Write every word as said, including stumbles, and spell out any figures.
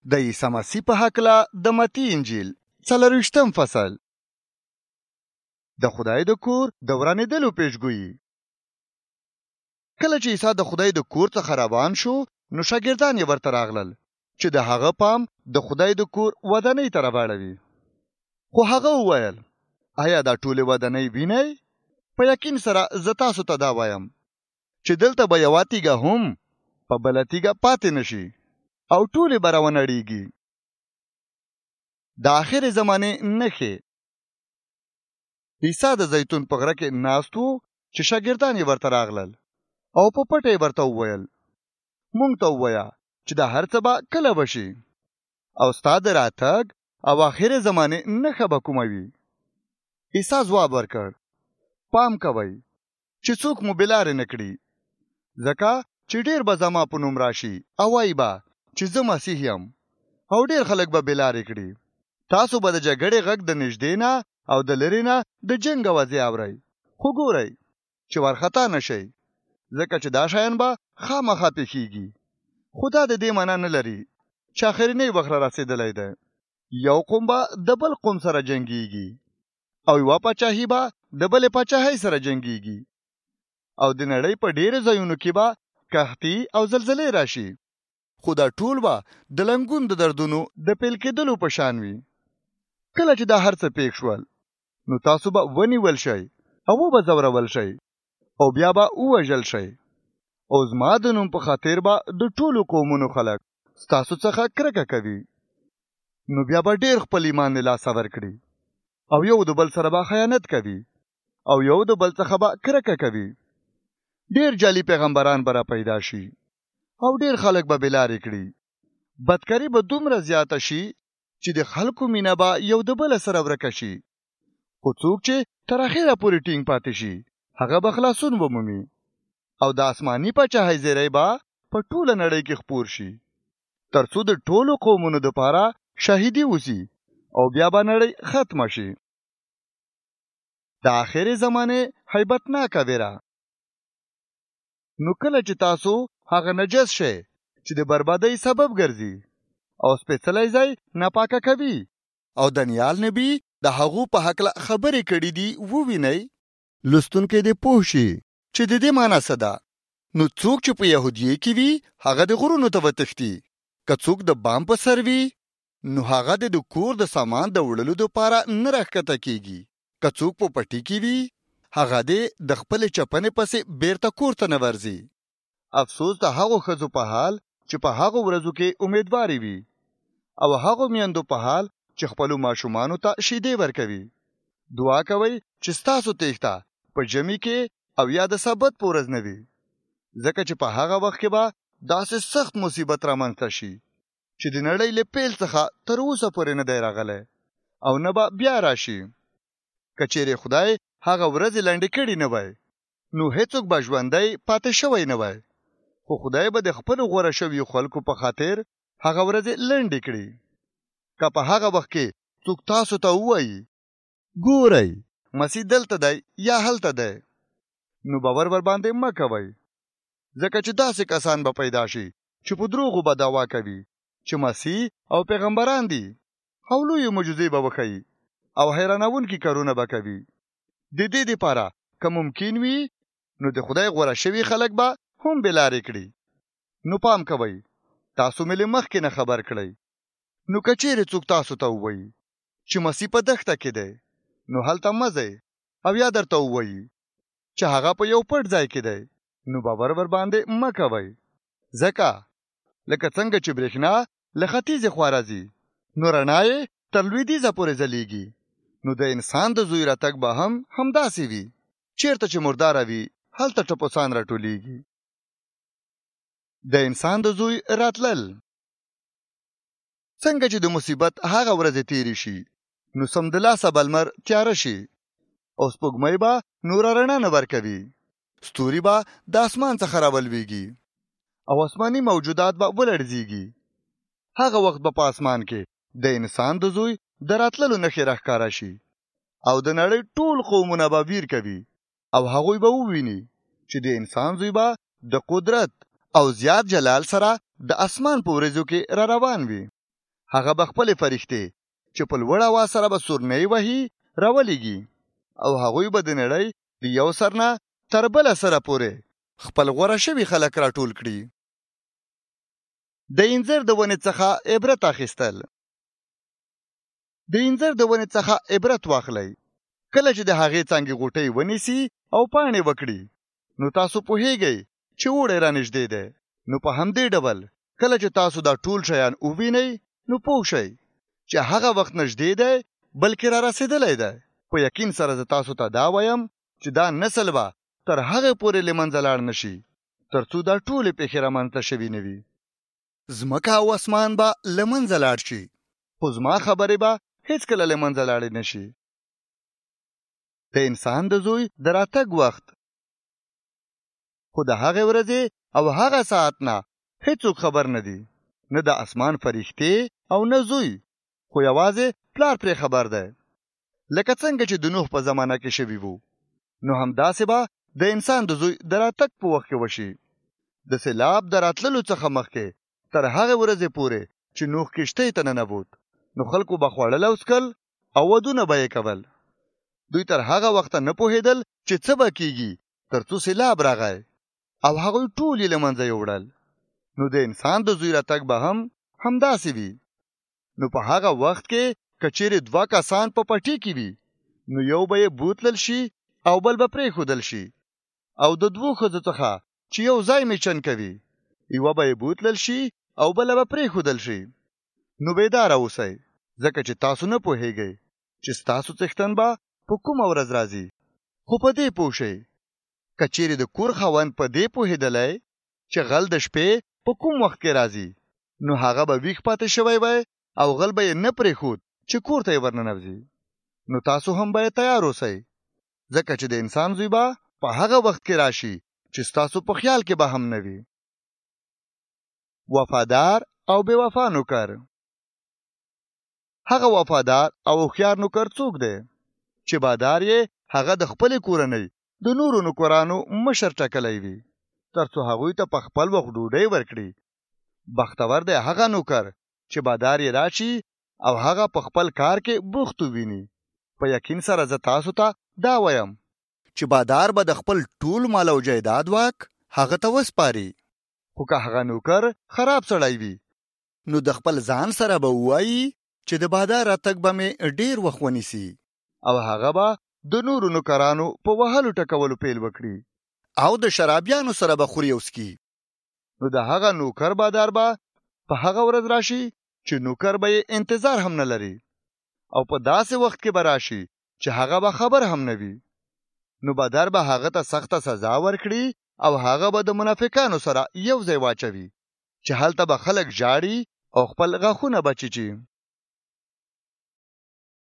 د عیسی مسیح په هکله د متی انجیل څلرویشتم فصل. د خدای د کور د ورانېدلو پیشګویي. کله چې عیسی د خدای د کور څخه روان شو، نو شاګردان یې ورته راغلل چې د هغه پام د خدای د کور ودانۍ ته راواړوي. خو هغه وویل، آیا دا ټولې ودانۍ وینئ؟ په یقین سره زه تاسو ته دا وایم چې دلته به یوه تیږه هم په بله تیږه پاتې نشي او ټولې به راونړېږي. د آخرې زمانې نښې. عیسی د زیتون په غره کې ناست و چې شاګردان یې ورته راغلل او په پټه یې ورته وویل، موږ ته ووایه چې دا هر څه به کله وشي او ستا د راتګ او آخرې زمانې نښه به کومه وي؟ عیسی ځواب ورکړ، پام کوئ چې څوک مو بېلارې نه کړي، ځکه چې ډېر به زما په نوم راشي او وایي به چې زه مسیح یم او ډېر خلک به بېلارې کړي. تاسو به د جګړې غږ د نږدې نه او د لرې نه د جنګ اوازې اورئ، خو ګورئ چې وارخطا نشئ، ځکه چې دا شیان به خامخا پېښېږي. خو دا د دې معنا نه لري چې آخرنی وخت را رسېدلی دی. یو قوم به د بل قوم سره جنګېږي او یوه پاچاهي به د بلې پاچاهۍ سره جنګېږي او د نړۍ په ډېرو ځایونو کې به قحطي او زلزلې راشي. خو دا ټول به د لنګون د دردونو د پیل کېدلو په شان وي. کله چې دا هر څه پېښ شول، نو تاسو به ونیول شئ او به ځورول شئ او بیا به ووژل شئ او زما د نوم په خاطر به د ټولو قومونو خلک ستاسو څخه کرکه کوي. نو بیا به ډېر خپل ایمان له لاسه ورکړي او یو د بل سره به خیانت کوي او یو د بل څخه به کرکه کوي. ډېر جعلي پیغمبران به را پیدا شي او ډېر خلک به بېلارې کړي. بدکاري به دومره زیاته شي چې د خلکو مینه به یو د بل سره ورکه شي. خو څوک چې تر اخره پورې ټینګ پاتې شي، هغه به خلاصون ومومي او د آسماني پاچاهۍ زیری به په ټوله نړۍ کې خپور شي، تر څو د ټولو قومونو دپاره شاهدي وسي او بیا به نړۍ ختمه شي. د آخرې زمانې هیبتناکه ویره. نو کله چې تاسو هغه نجس شئ چې د بربادۍ سبب ګرځي او سپېڅلی ځای ناپاکه کوي او دانیال نبی د هغو په هکله خبرې کړي دي ووینئ، لوستونکی دې پوه شي چې د دې معنا څه ده. نو څوک چې په یهودیې کې وي، هغه د غرونو ته وتښتي. که څوک د بام په سر وي، نو هغه د کور د سامان د وړلو دپاره نه راښکته کیږي. که څوک په پټي کې وي، هغه دې د خپلې چپنې پسې بیرته کور ته نه ورځي. افسوس د هغو ښځو په حال چې په هغو ورځو کې امیدوارې وي او هغو میندو په حال چې خپلو ماشومانو ته شیدې ورکوي. دعا کوئ چې ستاسو تېښته په ژمي کې او یا د سبت په ورځ نه وي، ځکه چې په هغه وخت کې به داسې سخت مصیبت رامنځته شي چې د نړۍ له پیل څخه تر اوسه پورې نه دی راغلی او نه به بیا راشي. که چیرې خدای هغه ورځې لنډې کړي نه وای، نو هیڅوک به ژوندی پاتې شوی نه وای. خو خدای به د خپلو غوره شویو خلکو په خاطر هغه ورځې لنډې کړي. که په هغه وخت کې څوک تاسو ته ووایي، ګورئ مسیح دلته دی یا هلته دی، نو باور ورباندې مه کوئ، ځکه چې داسې کسان به پیدا شي چې په دروغو به دعوا کوي چې مسیح او پیغمبران دي او لویې معجزې به وښیي او حیرانوونکي کارونه به کوي. د دې دپاره که ممکن وي، نو د خدای غوره شوي خلک به هم بېلارې کړي. نو پام کوئ، تاسو مې له مخکې نه خبر کړئ. نو که چیرې څوک تاسو ته ووایي چې مسیح په دښته کې دی، نو هلته مه ځئ. او یا درته ووایي چې هغه په یو پټ ځای کې دی، نو باور ورباندې مه کوئ. ځکه لکه څنګه چې برېښنا له ختیځې خوا راځي، نو رڼا یې تر لوېدیځه پورې ځلیږي، نو د انسان د زوی راتګ به هم همداسې وي. چیرته چې مرداره وي، هلته ټپوسان راټولیږي. د انسان د زوی راتلل. څنګه چې د مصیبت هغه ورځې تیرې شي، نو سمدلاسه به لمر تیاره شي او سپوږمۍ به نوره رڼا نه ورکوي، ستوري به د اسمان څخه راولویږي او آسماني موجودات به ولړزیږي. هغه وخت به په اسمان کې د انسان د زوی د راتللو نښې راښکاره شي او د نړۍ ټول قومونه به ویر کوي او هغوی به وویني چې د انسان زوی به د قدرت او زیات جلال سره د اسمان په ورځو کې را روان وي. هغه به خپلې فرښتې چې په لوړ اواز سره به سورنۍ وهي راولېږي او هغوی به د نړۍ د یو سر نه تر بله سره پورې خپل غوره شوي خلک راټول کړي. د انځر د ونې څخه عبرت اخیستل. د انځر د ونې څخه عبرت واخلئ. کله چې د هغې څانګې غوټۍ ونیسي او پاڼې وکړي نو تاسو پوهیږئ چې اوړی رانږدې دی. نو په همدې ډول کله چې تاسو دا ټول شیان ووینئ نو پوه شئ چې هغه وخت نږدې دی بلکې را رسېدلی دی. په یقین سره زه تاسو ته دا وایم چې دا نسل به تر هغه پورې له منځه لاړ نشي تر څو دا ټولې پېښې رامنځته شوي نه وي. ځمکه او اسمان به له منځه لاړ شي خو زما خبرې به هېڅکله له منځه لاړې نشي. د انسان د زوی د راتګ وخت. خو د هغې ورځې او هغه ساعت نه هیڅوک خبر نه دي، نه د اسمان فرښتې او نه زوی، خو یوازې پلار پرې خبر دی. لکه څنګه چې د نوح په زمانه کې شوي وو نو همداسې به د انسان د زوی د راتګ په وخت کې وشي. د سیلاب د راتللو څخه مخکې تر هغې ورځې پورې چې نوح کښتۍ ته ننوت نو خلکو به خوړل او څکل او ودونه به یې کول. دوی تر هغه وخته نه پوهېدل چې څه به کیږي تر څو سیلاب راغی او هغوی ټول یې له منځه یوړل. نو د انسان د زوی راتګ به هم همداسې وي. نو په هغه وخت کې که چیرې دوه کسان په پټي کې وي نو یو به یې بوتلل شي او بل به پرېښودل شي، او د دوو ښځو څخه چې یو ځای میچن کوي یوه به یې بوتلل شي او بله به پرېښودل شي. نو بیداره اوسئ ځکه چې تاسو نه پوهیږئ چې ستاسو څښتن به په کومه ورځ راځي. خو په دې پوه شئ که چیرې د کور خاوند په دې پوهېدلی چې غل د شپې په کوم وخت کې راځي نو هغه به ویښ پاتې شوی وی او غل به یې نه پرېښود چې کور ته یې ورننوځي. نو تاسو هم باید تیار اوسئ ځکه چې د انسان زوی به په هغه وخت کې راشي چې ستاسو په خیال کې به هم نه وي. وفادار او بې وفا نوکر. هغه وفادار او هوښیار نوکر څوک دی چې بادار یې هغه د خپلې کورنۍ د نورو نوکرانو مشر ټاکلی وي تر څو هغوی ته په خپل وخت ډوډۍ ورکړي. بختور دی هغه نوکر چې بادار یې راشي او هغه په خپل کار کې بوخت وویني. په یقین سره زه تاسو ته دا وایم چې بادار به د خپل ټول مال او جایداد واک هغه ته وسپاري. خو که هغه نوکر خراب سړی وي نو د خپل ځان سره به ووایي چې د بادار راتګ به مې ډېر وخت ونیسي او هغه به د نورو نوکرانو په وهلو ټکولو پیل وکړي او د شرابیانو سره به خوري او څکي. نو د هغه نوکر بادار به په هغه ورځ راشي چې نوکر به یې انتظار هم نه لري او په داسې وخت کې به راشي چې هغه به خبر هم نه وي. نو بادار به هغه ته سخته سزا ورکړي او هغه به د منافقانو سره یو ځای واچوي چې هلته به خلک ژاړي او خپل غاښونه به چیچي.